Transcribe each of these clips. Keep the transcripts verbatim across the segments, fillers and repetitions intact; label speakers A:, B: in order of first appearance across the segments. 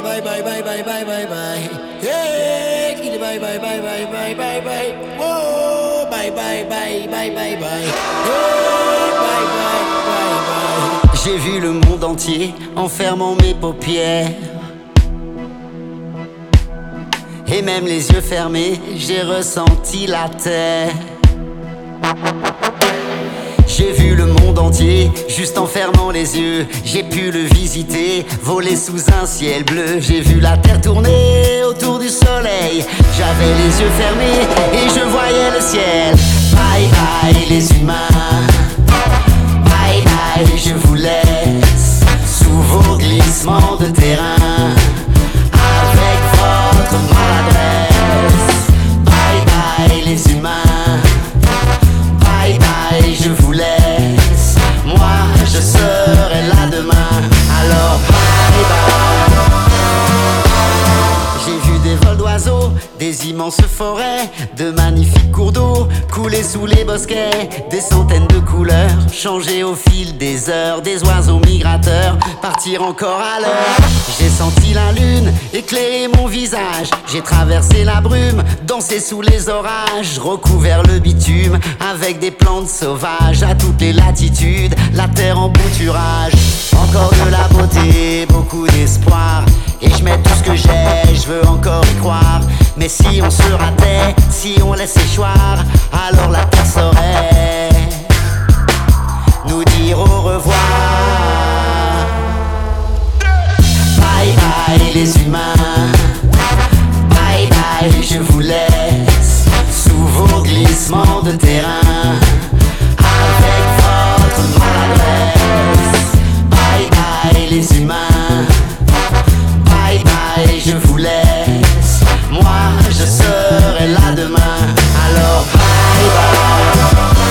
A: bye bye bye bye bye bye bye. Yeah, qui dit bye bye bye bye bye bye bye. Oh, bye bye bye bye bye bye. Yeah, bye bye bye bye.
B: J'ai vu le monde entier en fermant mes paupières. Et même les yeux fermés, j'ai ressenti la terre. J'ai vu le monde entier, juste en fermant les yeux. J'ai pu le visiter, voler sous un ciel bleu. J'ai vu la terre tourner autour du soleil. J'avais les yeux fermés et je voyais le ciel. Bye bye les humains, bye bye je vous laisse sous vos glissements de terrain. Avec votre maladresse, bye bye les humains, bye bye je vous laisse. Moi je serai là demain, alors bye bye. J'ai vu des vols d'oiseaux, des immenses forêts, de magnifiques cours d'eau couler sous les bosquets, des centaines de couleurs changer au fil des heures, des oiseaux migrateurs partir encore à l'heure. J'ai senti la lune éclairer mon visage, j'ai traversé la brume, dansé sous les orages, recouvert le bitume avec des plantes sauvages à toutes les latitudes, la terre en pâturage. Encore de la beauté, beaucoup d'espoir, et je mets tout ce que j'ai, je veux encore y croire. Mais si on se ratait, si on laissait choir, alors la terre saurait nous dire au revoir. Bye bye les humains, bye bye je vous laisse sous vos glissements de terrain. Avec votre maladresse, bye bye les humains, bye bye je vous laisse. Moi je serai là demain, alors bye bye.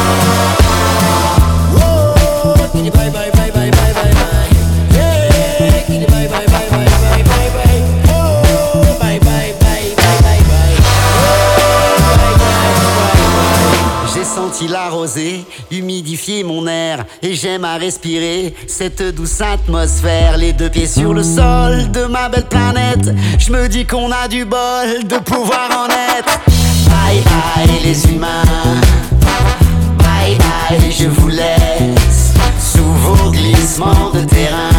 A: Oh, qui dit bye bye bye bye bye bye bye. Yeah, qui dit bye bye bye bye bye bye bye. Oh, bye bye bye bye bye bye. Oh, bye bye bye bye.
B: J'ai senti la rosée humidifier mon air, et j'aime à respirer cette douce atmosphère. Les deux pieds sur le sol de ma belle planète, je me dis qu'on a du bol de pouvoir en être. Bye bye les humains, bye bye je vous laisse sous vos glissements de terrain.